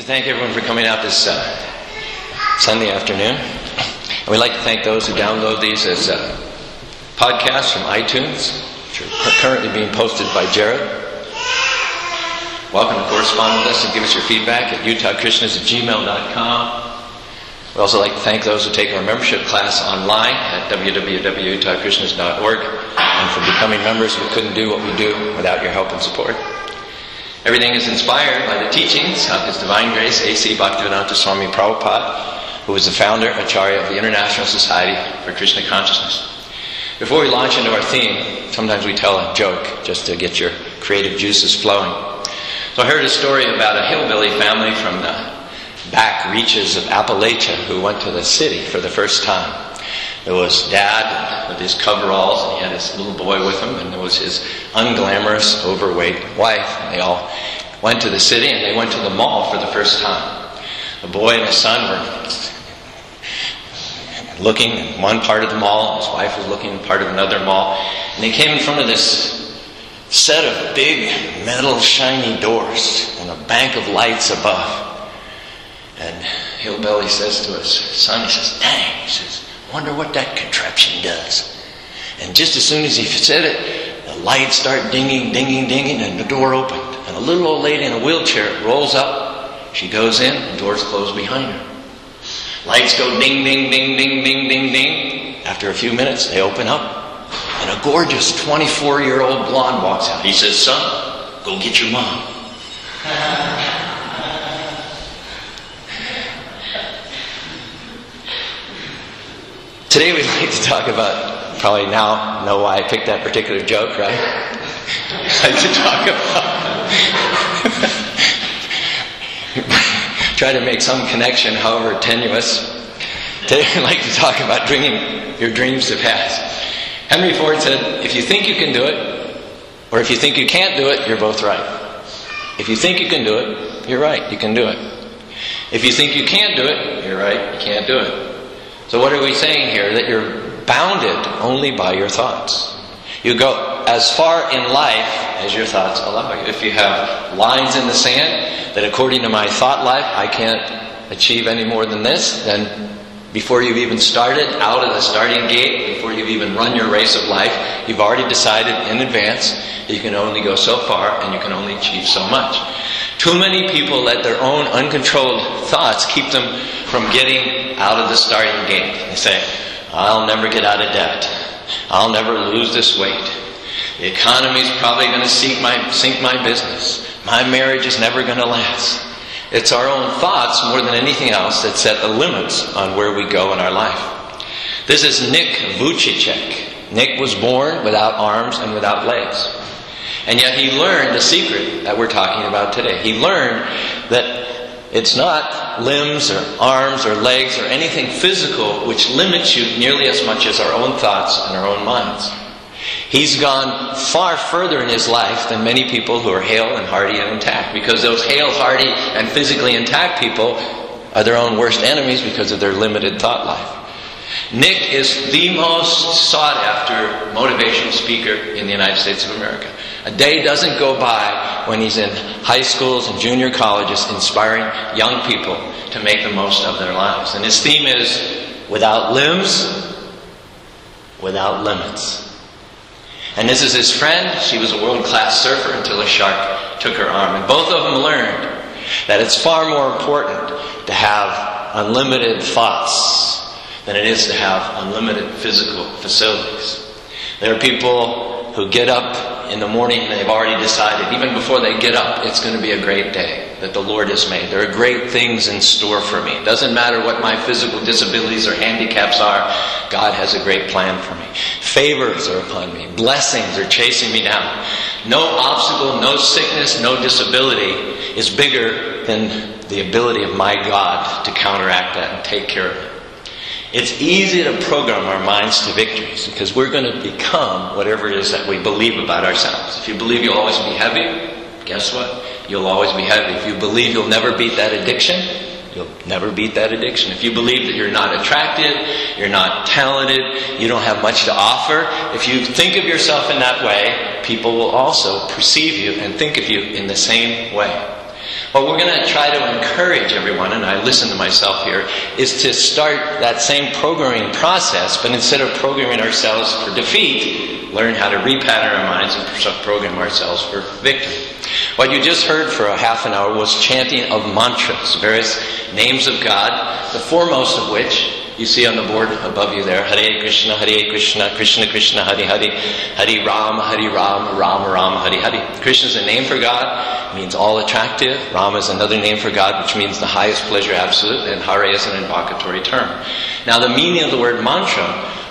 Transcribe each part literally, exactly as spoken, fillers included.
thank everyone for coming out this uh, Sunday afternoon. And we'd like to thank those who download these as uh, podcasts from iTunes, which are currently being posted by Jared. Welcome to correspond with us and give us your feedback at utah krishnas at gmail dot com. We'd also like to thank those who take our membership class online at w w w dot utah krishnas dot org. And for becoming members, we couldn't do what we do without your help and support. Everything is inspired by the teachings of His Divine Grace A C Bhaktivedanta Swami Prabhupada, who was the founder, Acharya of the International Society for Krishna Consciousness. Before we launch into our theme, sometimes we tell a joke just to get your creative juices flowing. So I heard a story about a hillbilly family from the back reaches of Appalachia who went to the city for the first time. There was Dad with his coveralls, and he had his little boy with him, and there was his unglamorous, overweight wife. And they all went to the city, and they went to the mall for the first time. The boy and his son were looking in one part of the mall, and his wife was looking in part of another mall. And they came in front of this set of big metal shiny doors and a bank of lights above. And Hillbilly says to his son, he says, "Dang," he says, "wonder what that contraption does." And just as soon as he said it, the lights start dinging, dinging, dinging, and the door opened. And a little old lady in a wheelchair rolls up. She goes in, the doors close behind her. Lights go ding, ding, ding, ding, ding, ding, ding. After a few minutes, they open up, and a gorgeous twenty-four-year-old blonde walks out. He says, "Son, go get your mom." Today we'd like to talk about, probably now know why I picked that particular joke, right? I'd like to talk about, try to make some connection, however tenuous. Today we'd like to talk about bringing your dreams to pass. Henry Ford said, if you think you can do it, or if you think you can't do it, you're both right. If you think you can do it, you're right, you can do it. If you think you can't do it, you're right, you can't do it. So what are we saying here? That you're bounded only by your thoughts. You go as far in life as your thoughts allow you. If you have lines in the sand that according to my thought life I can't achieve any more than this, then before you've even started out of the starting gate, before you've even run your race of life, you've already decided in advance that you can only go so far and you can only achieve so much. Too many people let their own uncontrolled thoughts keep them from getting out of the starting gate. They say, "I'll never get out of debt. I'll never lose this weight. The economy's probably going to sink my, sink my business. My marriage is never going to last." It's our own thoughts more than anything else that set the limits on where we go in our life. This is Nick Vujicic. Nick was born without arms and without legs. And yet he learned the secret that we're talking about today. He learned that it's not limbs or arms or legs or anything physical which limits you nearly as much as our own thoughts and our own minds. He's gone far further in his life than many people who are hale and hearty and intact, because those hale, hearty, and physically intact people are their own worst enemies because of their limited thought life. Nick is the most sought after motivational speaker in the United States of America. A day doesn't go by when he's in high schools and junior colleges inspiring young people to make the most of their lives. And his theme is, without limbs, without limits. And this is his friend. She was a world-class surfer until a shark took her arm. And both of them learned that it's far more important to have unlimited thoughts than it is to have unlimited physical facilities. There are people who get up in the morning and they've already decided, even before they get up, it's going to be a great day that the Lord has made. There are great things in store for me. It doesn't matter what my physical disabilities or handicaps are. God has a great plan for me. Favors are upon me. Blessings are chasing me down. No obstacle, no sickness, no disability is bigger than the ability of my God to counteract that and take care of it. It's easy to program our minds to victories because we're going to become whatever it is that we believe about ourselves. If you believe you'll always be heavy, guess what? You'll always be heavy. If you believe you'll never beat that addiction, you'll never beat that addiction. If you believe that you're not attractive, you're not talented, you don't have much to offer, if you think of yourself in that way, people will also perceive you and think of you in the same way. What we're going to try to encourage everyone, and I listen to myself here, is to start that same programming process, but instead of programming ourselves for defeat, learn how to repattern our minds and program ourselves for victory. What you just heard for a half an hour was chanting of mantras, various names of God, the foremost of which you see on the board above you there. Hare Krishna, Hare Krishna, Krishna Krishna, Hare Hare, Hare Rama, Hare Rama, Rama Rama, Hare Hare. Krishna is a name for God, it means all attractive. Rama is another name for God, which means the highest pleasure absolute, and Hare is an invocatory term. Now the meaning of the word mantra,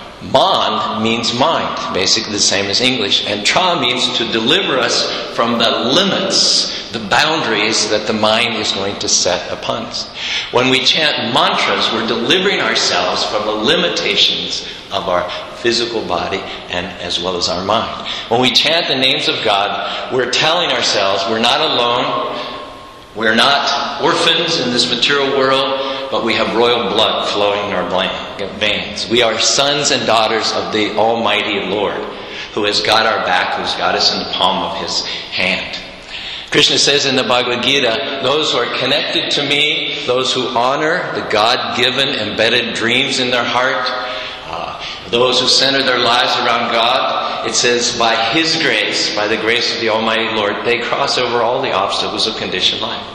man means mind, basically the same as English, and tra means to deliver us from the limits, the boundaries that the mind is going to set upon us. When we chant mantras, we're delivering ourselves from the limitations of our physical body and as well as our mind. When we chant the names of God, we're telling ourselves we're not alone, we're not orphans in this material world, but we have royal blood flowing in our veins. We are sons and daughters of the Almighty Lord, who has got our back, who's got us in the palm of His hand. Krishna says in the Bhagavad Gita, those who are connected to me, those who honor the God-given embedded dreams in their heart, uh, those who center their lives around God, it says by His grace, by the grace of the Almighty Lord, they cross over all the obstacles of conditioned life.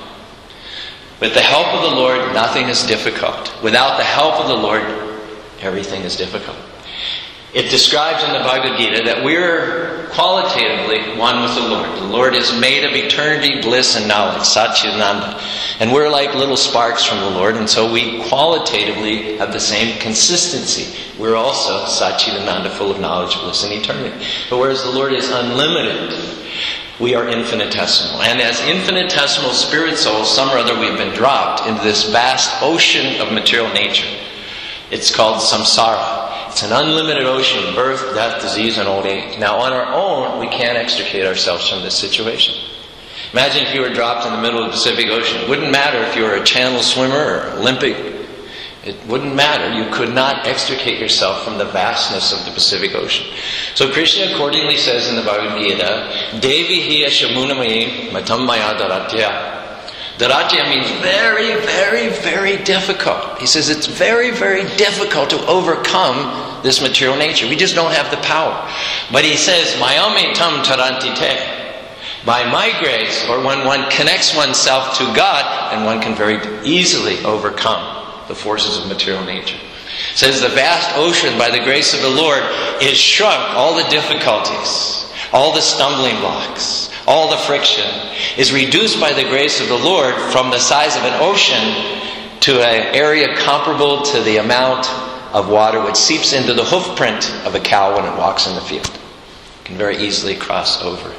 With the help of the Lord, nothing is difficult. Without the help of the Lord, everything is difficult. It describes in the Bhagavad Gita that we're qualitatively one with the Lord. The Lord is made of eternity, bliss, and knowledge, Satchidananda. And we're like little sparks from the Lord, and so we qualitatively have the same consistency. We're also Satchidananda, full of knowledge, bliss, and eternity. But whereas the Lord is unlimited, we are infinitesimal. And as infinitesimal spirit souls, some or other we've been dropped into this vast ocean of material nature. It's called samsara. It's an unlimited ocean of birth, death, disease, and old age. Now, on our own, we can't extricate ourselves from this situation. Imagine if you were dropped in the middle of the Pacific Ocean. It wouldn't matter if you were a channel swimmer or Olympic. It wouldn't matter. You could not extricate yourself from the vastness of the Pacific Ocean. So Krishna accordingly says in the Bhagavad Gita, Devi hiya shamunamayi matam maya daratya. Daratya means very, very, very difficult. He says it's very, very difficult to overcome this material nature. We just don't have the power. But he says, Mayame tam tarantite. By my grace, or when one connects oneself to God, and one can very easily overcome the forces of material nature. It says the vast ocean, by the grace of the Lord, is shrunk. All the difficulties, all the stumbling blocks, all the friction is reduced by the grace of the Lord from the size of an ocean to an area comparable to the amount of water which seeps into the hoof print of a cow when it walks in the field. You can very easily cross over.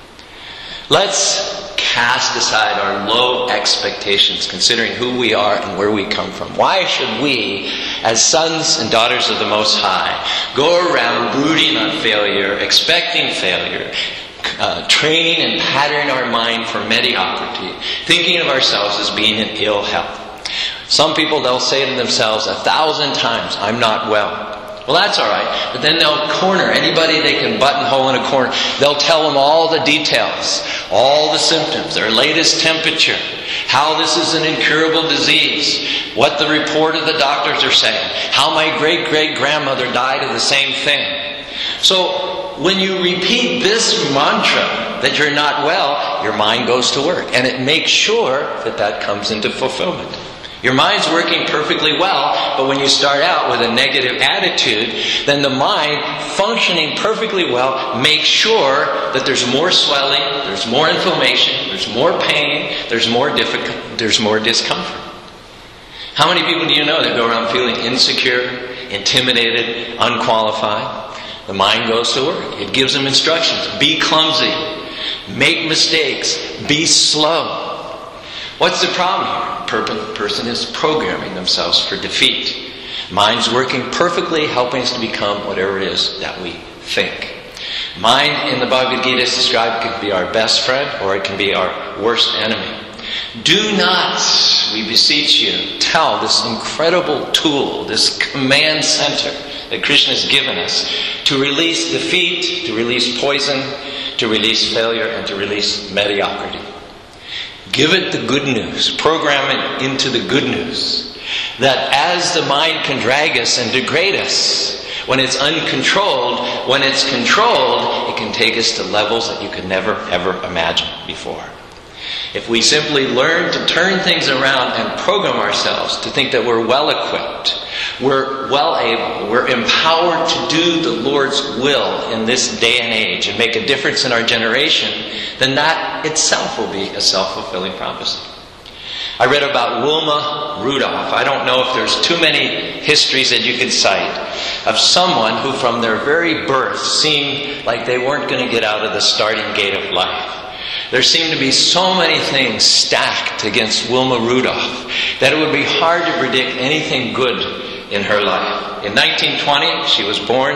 Let's cast aside our low expectations, considering who we are and where we come from. Why should we, as sons and daughters of the Most High, go around brooding on failure, expecting failure, Uh, training and patterning our mind for mediocrity, thinking of ourselves as being in ill health? Some people, they'll say to themselves a thousand times, I'm not well. Well, that's all right. But then they'll corner anybody they can buttonhole in a corner. They'll tell them all the details, all the symptoms, their latest temperature, how this is an incurable disease, what the report of the doctors are saying, how my great-great-grandmother died of the same thing. So when you repeat this mantra that you're not well, your mind goes to work. And it makes sure that that comes into fulfillment. Your mind's working perfectly well, but when you start out with a negative attitude, then the mind, functioning perfectly well, makes sure that there's more swelling, there's more inflammation, there's more pain, there's more difficult, there's more discomfort. How many people do you know that go around feeling insecure, intimidated, unqualified? The mind goes to work. It gives them instructions. Be clumsy. Make mistakes. Be slow. What's the problem here? The person is programming themselves for defeat. Mind's working perfectly, helping us to become whatever it is that we think. Mind in the Bhagavad Gita is described can be our best friend or it can be our worst enemy. Do not, we beseech you, tell this incredible tool, this command center that Krishna has given us to release defeat, to release poison, to release failure, and to release mediocrity. Give it the good news. Program it into the good news. That as the mind can drag us and degrade us, when it's uncontrolled, when it's controlled, it can take us to levels that you could never, ever imagine before. If we simply learn to turn things around and program ourselves to think that we're well equipped, we're well able, we're empowered to do the Lord's will in this day and age and make a difference in our generation, then that itself will be a self-fulfilling prophecy. I read about Wilma Rudolph. I don't know if there's too many histories that you could cite of someone who from their very birth seemed like they weren't going to get out of the starting gate of life. There seemed to be so many things stacked against Wilma Rudolph that it would be hard to predict anything good in her life. In nineteen twenty, she was born.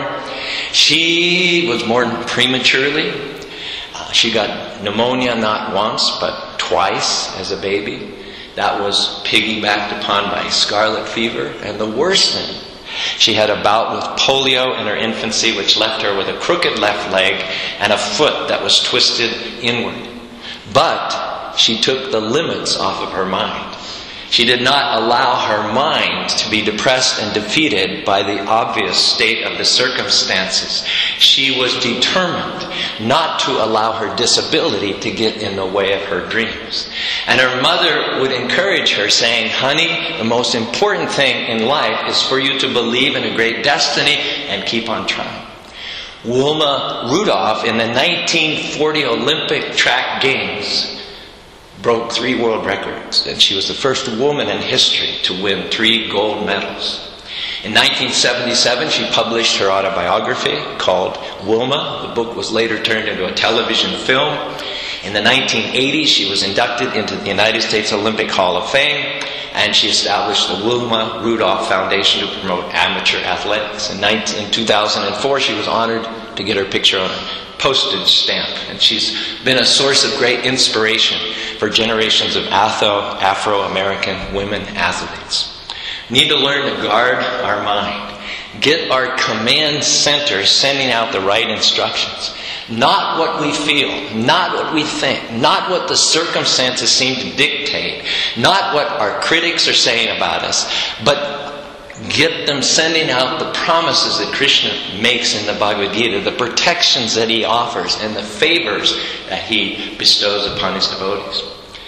She was born prematurely. Uh, she got pneumonia not once, but twice as a baby. That was piggybacked upon by scarlet fever. And the worst thing, she had a bout with polio in her infancy, which left her with a crooked left leg and a foot that was twisted inward. But she took the limits off of her mind. She did not allow her mind to be depressed and defeated by the obvious state of the circumstances. She was determined not to allow her disability to get in the way of her dreams. And her mother would encourage her, saying, "Honey, the most important thing in life is for you to believe in a great destiny and keep on trying." Wilma Rudolph, in the nineteen forty Olympic track games, broke three world records, and she was the first woman in history to win three gold medals. In nineteen seventy-seven, she published her autobiography called Wilma. The book was later turned into a television film. In the nineteen eighties, she was inducted into the United States Olympic Hall of Fame, and she established the Wilma Rudolph Foundation to promote amateur athletics. In two thousand four, she was honored to get her picture on a postage stamp, and she's been a source of great inspiration for generations of Afro, Afro-American women athletes. We need to learn to guard our mind. Get our command center sending out the right instructions. Not what we feel, not what we think, not what the circumstances seem to dictate, not what our critics are saying about us, but get them sending out the promises that Krishna makes in the Bhagavad Gita, the protections that he offers, and the favors that he bestows upon his devotees.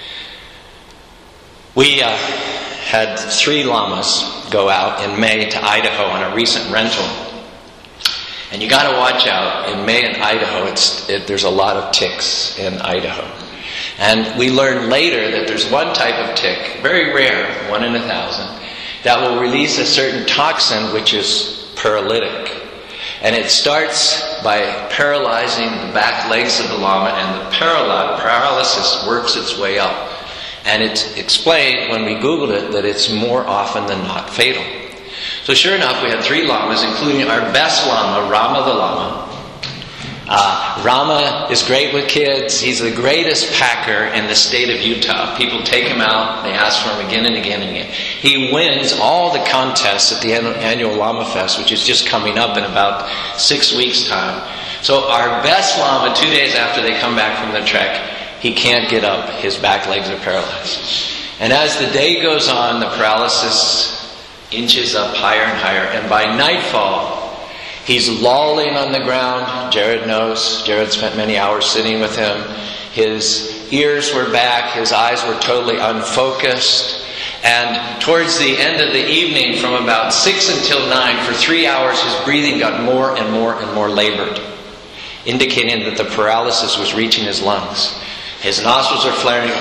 We uh, had three lamas go out in May to Idaho on a recent rental. And you got to watch out. In May in Idaho, it's, it, there's a lot of ticks in Idaho. And we learned later that there's one type of tick, very rare, one in a thousand, that will release a certain toxin which is paralytic. And it starts by paralyzing the back legs of the lama, and the paral- paralysis works its way up. And it's explained when we Googled it that it's more often than not fatal. So sure enough, we had three lamas, including our best lama, Rama the Lama. Uh, Rama is great with kids. He's the greatest packer in the state of Utah. People take him out. They ask for him again and again and again. He wins all the contests at the annual Lama Fest, which is just coming up in about six weeks' time. So our best lama, two days after they come back from the trek, he can't get up. His back legs are paralyzed. And as the day goes on, the paralysis inches up higher and higher. And by nightfall, he's lolling on the ground. Jared knows. Jared spent many hours sitting with him. His ears were back. His eyes were totally unfocused. And towards the end of the evening, from about six until nine, for three hours, his breathing got more and more and more labored, indicating that the paralysis was reaching his lungs. His nostrils are flaring.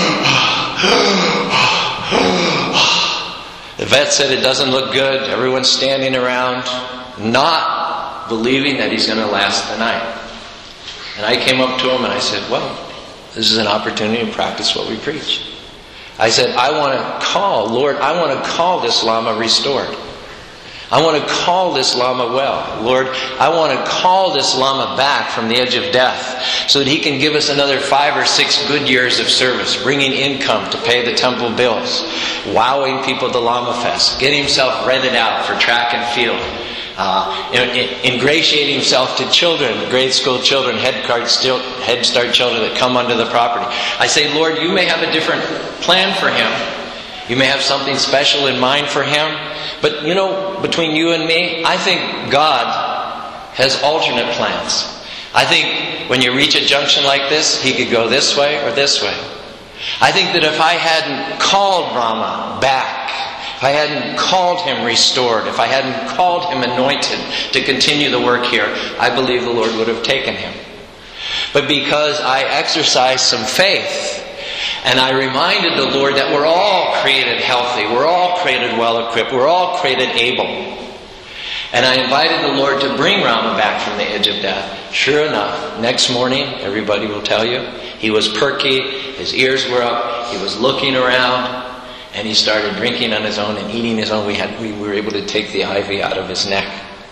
The vet said it doesn't look good. Everyone's standing around, not believing that he's going to last the night. And I came up to him and I said, well, this is an opportunity to practice what we preach. I said, I want to call, Lord, I want to call this Lama restored. I want to call this Lama well. Lord, I want to call this Lama back from the edge of death so that he can give us another five or six good years of service, bringing income to pay the temple bills, wowing people at the Lama Fest, getting himself rented out for track and field, uh, in, in, ingratiating himself to children, grade school children, head, card still, head start children that come onto the property. I say, Lord, you may have a different plan for him. You may have something special in mind for him. But, you know, between you and me, I think God has alternate plans. I think when you reach a junction like this, he could go this way or this way. I think that if I hadn't called Rama back, if I hadn't called him restored, if I hadn't called him anointed to continue the work here, I believe the Lord would have taken him. But because I exercised some faith, and I reminded the Lord that we're all created healthy, we're all created well-equipped, we're all created able. And I invited the Lord to bring Rama back from the edge of death. Sure enough, next morning, everybody will tell you, he was perky, his ears were up, he was looking around, and he started drinking on his own and eating his own. We had we were able to take the ivy out of his neck.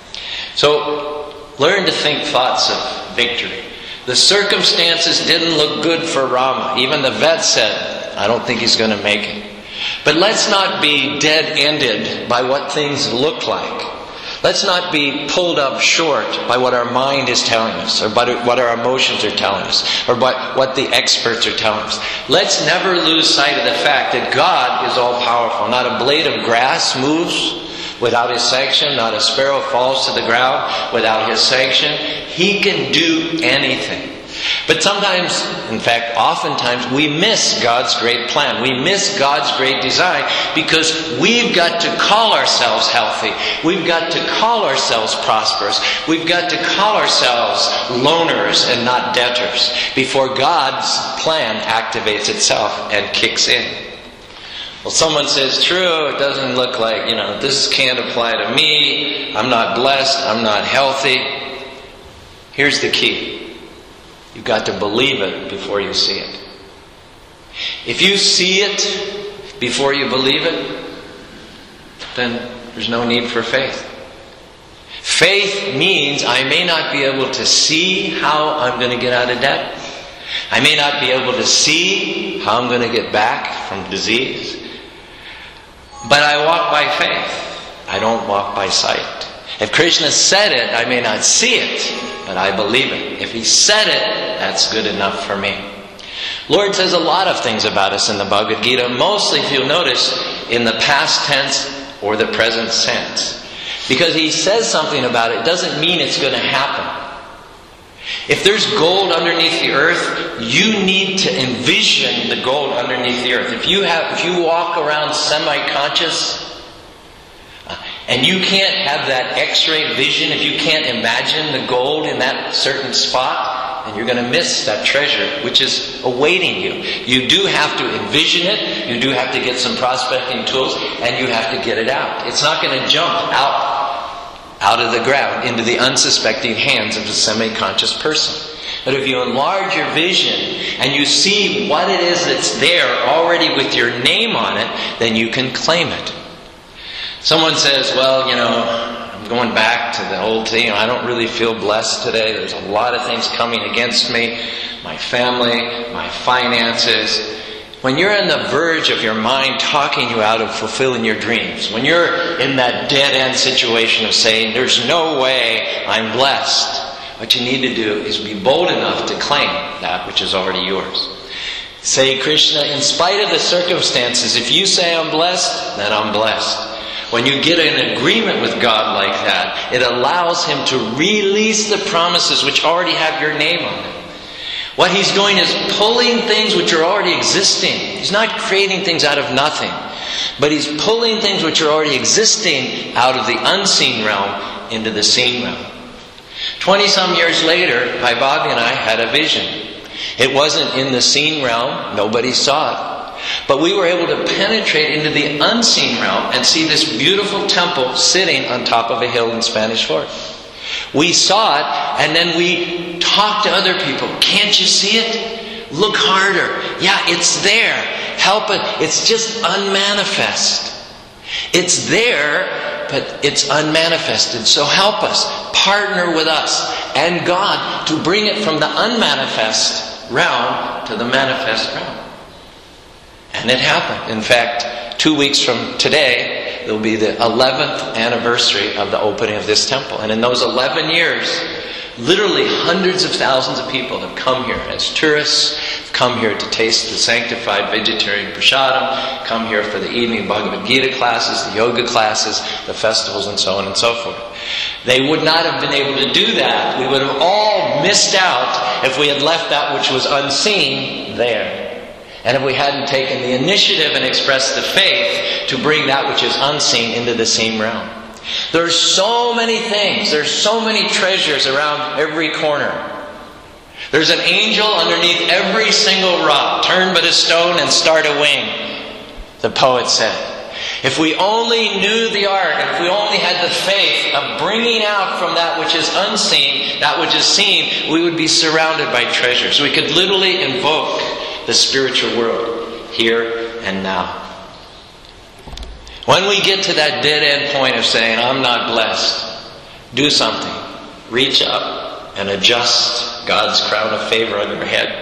So, learn to think thoughts of victory. The circumstances didn't look good for Rama. Even the vet said, I don't think he's going to make it. But let's not be dead-ended by what things look like. Let's not be pulled up short by what our mind is telling us, or by what our emotions are telling us, or by what the experts are telling us. Let's never lose sight of the fact that God is all-powerful. Not a blade of grass moves without His sanction. Not a sparrow falls to the ground without His sanction. He can do anything. But sometimes, in fact, oftentimes, we miss God's great plan. We miss God's great design because we've got to call ourselves healthy. We've got to call ourselves prosperous. We've got to call ourselves loners and not debtors before God's plan activates itself and kicks in. Well, someone says, true, it doesn't look like, you know, this can't apply to me. I'm not blessed. I'm not healthy. Here's the key. You've got to believe it before you see it. If you see it before you believe it, then there's no need for faith. Faith means I may not be able to see how I'm going to get out of debt. I may not be able to see how I'm going to get back from disease. But I walk by faith. I don't walk by sight. If Krishna said it, I may not see it, but I believe it. If He said it, that's good enough for me. Lord says a lot of things about us in the Bhagavad Gita, mostly, if you'll notice, in the past tense or the present tense. Because He says something about it doesn't mean it's going to happen. If there's gold underneath the earth, you need to envision the gold underneath the earth. If you have, if you walk around semi-conscious, and you can't have that X-ray vision, if you can't imagine the gold in that certain spot, then you're going to miss that treasure, which is awaiting you. You do have to envision it, you do have to get some prospecting tools, and you have to get it out. It's not going to jump out, out of the ground into the unsuspecting hands of a semi-conscious person. But if you enlarge your vision and you see what it is that's there already with your name on it, then you can claim it. Someone says, well, you know, I'm going back to the old thing. I don't really feel blessed today. There's a lot of things coming against me. My family, my finances. When you're on the verge of your mind talking you out of fulfilling your dreams, when you're in that dead-end situation of saying, there's no way I'm blessed, what you need to do is be bold enough to claim that which is already yours. Say, Krishna, in spite of the circumstances, if you say I'm blessed, then I'm blessed. When you get an agreement with God like that, it allows Him to release the promises which already have your name on them. What He's doing is pulling things which are already existing. He's not creating things out of nothing, but He's pulling things which are already existing out of the unseen realm into the seen realm. Twenty-some years later, Bhai Bobby and I had a vision. It wasn't in the seen realm. Nobody saw it. But we were able to penetrate into the unseen realm and see this beautiful temple sitting on top of a hill in Spanish Fort. We saw it, and then we talked to other people. Can't you see it? Look harder. Yeah, it's there. Help it. It's just unmanifest. It's there, but it's unmanifested. So help us. Partner with us and God to bring it from the unmanifest realm to the manifest realm. And it happened. In fact, two weeks from today, it will be the eleventh anniversary of the opening of this temple. And in those eleven years, literally hundreds of thousands of people have come here as tourists, have come here to taste the sanctified vegetarian prasadam, come here for the evening Bhagavad Gita classes, the yoga classes, the festivals, and so on and so forth. They would not have been able to do that. We would have all missed out if we had left that which was unseen there. And if we hadn't taken the initiative and expressed the faith to bring that which is unseen into the seen realm. There's so many things. There's so many treasures around every corner. There's an angel underneath every single rock. Turn but a stone and start a wing, the poet said. If we only knew the art, if we only had the faith of bringing out from that which is unseen, that which is seen, we would be surrounded by treasures. We could literally invoke the spiritual world here and now. When we get to that dead end point of saying, I'm not blessed, do something. Reach up and adjust God's crown of favor on your head.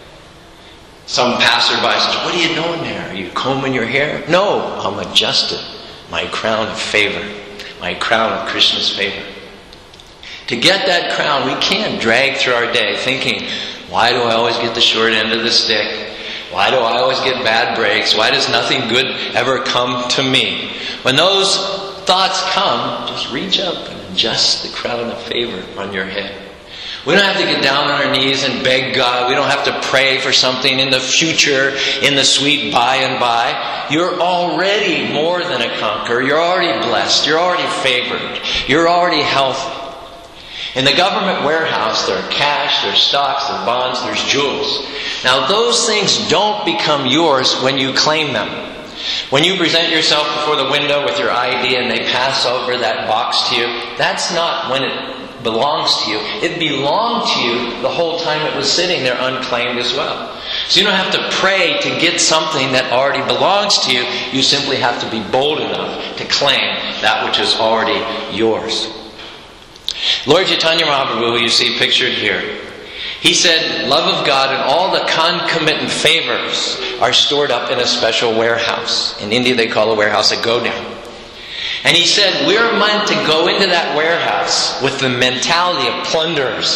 Some passerby says, what are you doing there? Are you combing your hair? No, I'm adjusting my crown of favor, my crown of Krishna's favor. To get that crown, we can't drag through our day thinking, why do I always get the short end of the stick? Why do I always get bad breaks? Why does nothing good ever come to me? When those thoughts come, just reach up and adjust the crown of favor on your head. We don't have to get down on our knees and beg God. We don't have to pray for something in the future, in the sweet by and by. You're already more than a conqueror. You're already blessed. You're already favored. You're already healthy. In the government warehouse, there are cash, there's stocks, there's bonds, there's jewels. Now, those things don't become yours when you claim them. When you present yourself before the window with your I D and they pass over that box to you, that's not when it belongs to you. It belonged to you the whole time it was sitting there unclaimed as well. So you don't have to pray to get something that already belongs to you. You simply have to be bold enough to claim that which is already yours. Lord Chaitanya Mahaprabhu, who you see pictured here, he said, love of God and all the concomitant favors are stored up in a special warehouse. In India they call a warehouse a godown. And he said, we're meant to go into that warehouse with the mentality of plunderers.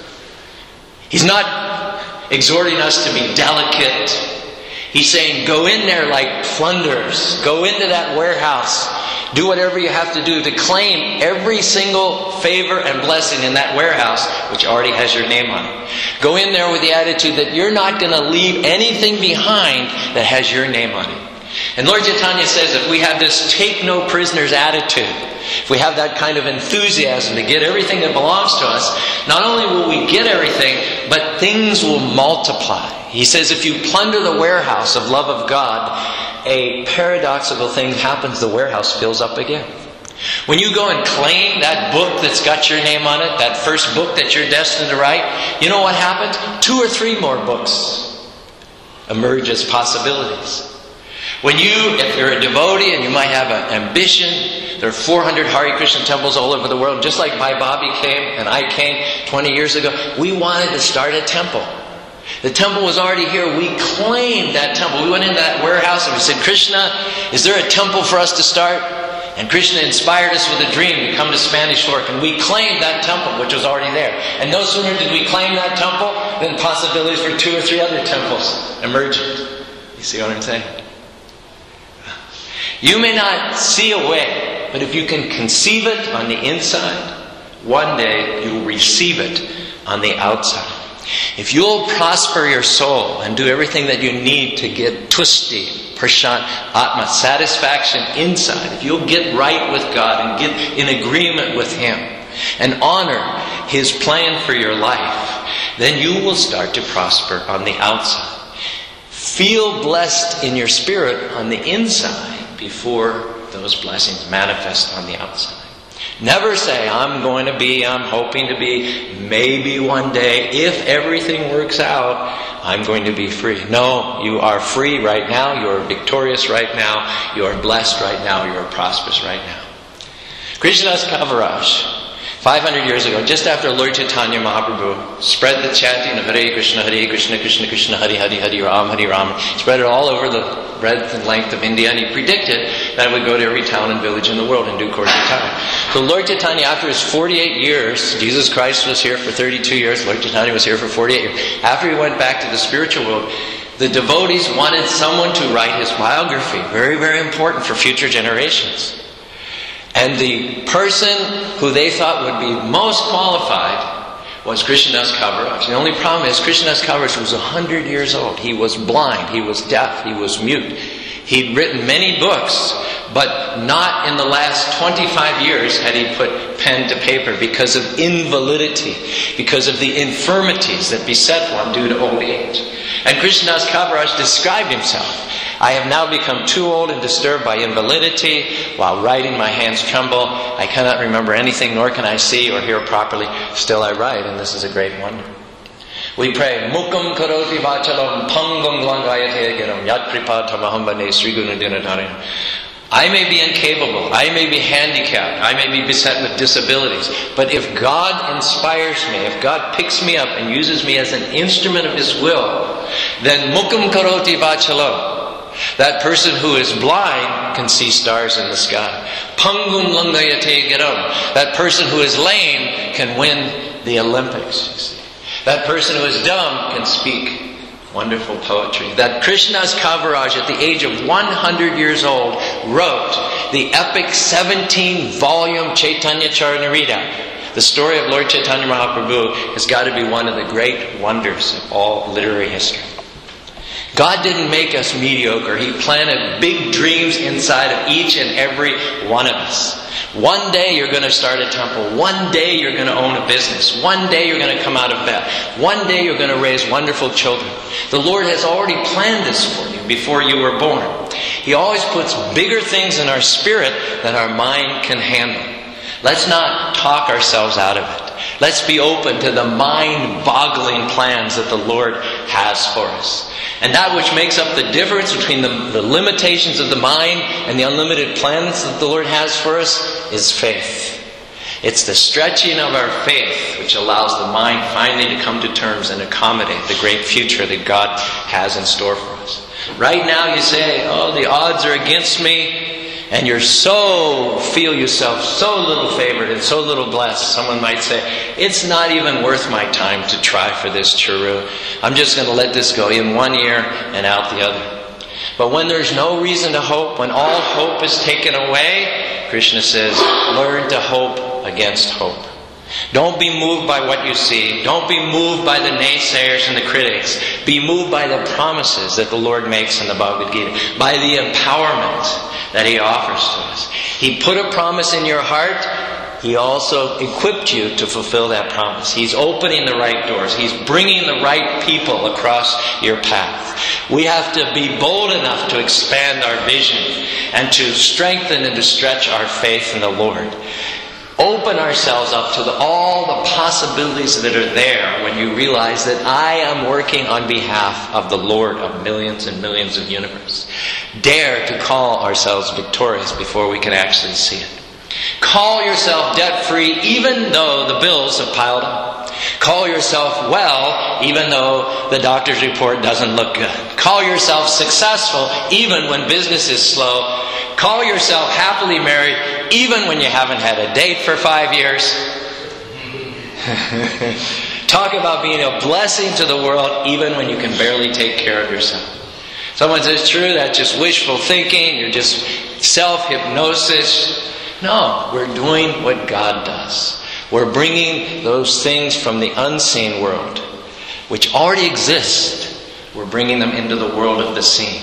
He's not exhorting us to be delicate. He's saying, go in there like plunderers. Go into that warehouse. Do whatever you have to do to claim every single favor and blessing in that warehouse, which already has your name on it. Go in there with the attitude that you're not going to leave anything behind that has your name on it. And Lord Chaitanya says if we have this take no prisoners attitude, if we have that kind of enthusiasm to get everything that belongs to us, not only will we get everything, but things will multiply. He says if you plunder the warehouse of love of God, a paradoxical thing happens, the warehouse fills up again. When you go and claim that book that's got your name on it, that first book that you're destined to write, you know what happens? Two or three more books emerge as possibilities. When you, if you're a devotee and you might have an ambition, there are four hundred Hare Krishna temples all over the world, just like Bhai Bobby came and I came twenty years ago. We wanted to start a temple. The temple was already here. We claimed that temple. We went into that warehouse and we said, Krishna, is there a temple for us to start? And Krishna inspired us with a dream to come to Spanish Fork, and we claimed that temple, which was already there. And no sooner did we claim that temple than possibilities for two or three other temples emerged. You see what I'm saying? You may not see a way, but if you can conceive it on the inside, one day you will receive it on the outside. If you'll prosper your soul and do everything that you need to get tusti, prashant, atma, satisfaction inside, if you'll get right with God and get in agreement with Him and honor His plan for your life, then you will start to prosper on the outside. Feel blessed in your spirit on the inside before those blessings manifest on the outside. Never say, I'm going to be, I'm hoping to be, maybe one day, if everything works out, I'm going to be free. No, you are free right now, you are victorious right now, you are blessed right now, you are prosperous right now. Krishnadas Kaviraj five hundred years ago, just after Lord Chaitanya Mahaprabhu spread the chanting of Hare Krishna, Hare Krishna, Krishna Krishna, Hare Hare, Hare Ram, Hare Ram, spread it all over the breadth and length of India, and he predicted that it would go to every town and village in the world in due course of time. So Lord Chaitanya, after his forty-eight years, Jesus Christ was here for thirty-two years, Lord Chaitanya was here for forty-eight years. After he went back to the spiritual world, the devotees wanted someone to write his biography. Very, very important for future generations. And the person who they thought would be most qualified was Krishnadas Kaviraj. The only problem is Krishnadas Kaviraj was one hundred years old. He was blind, he was deaf, he was mute. He'd written many books, but not in the last twenty-five years had he put pen to paper because of invalidity, because of the infirmities that beset one due to old age. And Krishnadas Kaviraj described himself. I have now become too old and disturbed by invalidity. While writing, my hands tremble. I cannot remember anything, nor can I see or hear properly. Still I write, and this is a great wonder. We pray, Mukam karoti vachalam pangam langayate geram yat kripa tamaham bane Sri Guru Dinadarim. I may be incapable, I may be handicapped, I may be beset with disabilities, but if God inspires me, if God picks me up and uses me as an instrument of His will, then Mukam karoti vachalam. That person who is blind can see stars in the sky. Pangum langayate geram. That person who is lame can win the Olympics, you see. That person who is dumb can speak wonderful poetry. That Krishnadas Kaviraj, at the age of one hundred years old, wrote the epic seventeen-volume Chaitanya Charitamrita. The story of Lord Chaitanya Mahaprabhu has got to be one of the great wonders of all literary history. God didn't make us mediocre. He planted big dreams inside of each and every one of us. One day you're going to start a temple. One day you're going to own a business. One day you're going to come out of bed. One day you're going to raise wonderful children. The Lord has already planned this for you before you were born. He always puts bigger things in our spirit than our mind can handle. Let's not talk ourselves out of it. Let's be open to the mind-boggling plans that the Lord has for us. And that which makes up the difference between the, the limitations of the mind and the unlimited plans that the Lord has for us is faith. It's the stretching of our faith which allows the mind finally to come to terms and accommodate the great future that God has in store for us. Right now you say, oh, the odds are against me. And you're so, feel yourself so little favored and so little blessed. Someone might say, it's not even worth my time to try for this charu. I'm just going to let this go in one ear and out the other. But when there's no reason to hope, when all hope is taken away, Krishna says, learn to hope against hope. Don't be moved by what you see. Don't be moved by the naysayers and the critics. Be moved by the promises that the Lord makes in the Bhagavad Gita, by the empowerment that He offers to us. He put a promise in your heart. He also equipped you to fulfill that promise. He's opening the right doors. He's bringing the right people across your path. We have to be bold enough to expand our vision and to strengthen and to stretch our faith in the Lord. Open ourselves up to the, all the possibilities that are there when you realize that I am working on behalf of the Lord of millions and millions of universe. Dare to call ourselves victorious before we can actually see it. Call yourself debt-free even though the bills have piled up. Call yourself well even though the doctor's report doesn't look good. Call yourself successful even when business is slow. Call yourself happily married even when you haven't had a date for five years. Talk about being a blessing to the world even when you can barely take care of yourself. Someone says, true, that's just wishful thinking, you're just self-hypnosis. No, we're doing what God does. We're bringing those things from the unseen world, which already exist. We're bringing them into the world of the seen.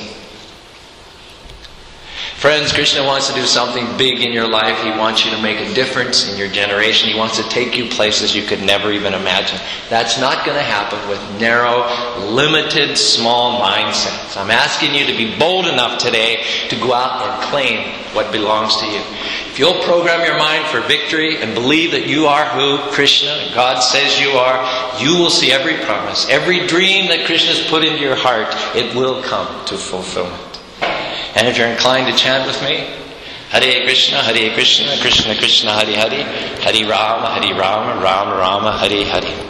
Friends, Krishna wants to do something big in your life. He wants you to make a difference in your generation. He wants to take you places you could never even imagine. That's not going to happen with narrow, limited, small mindsets. I'm asking you to be bold enough today to go out and claim what belongs to you. If you'll program your mind for victory and believe that you are who Krishna, God says you are, you will see every promise, every dream that Krishna's put into your heart, it will come to fulfillment. And if you're inclined to chant with me, Hare Krishna, Hare Krishna, Krishna Krishna, Hare Hare, Hare Rama, Hare Rama, Rama Rama, Hare Hare.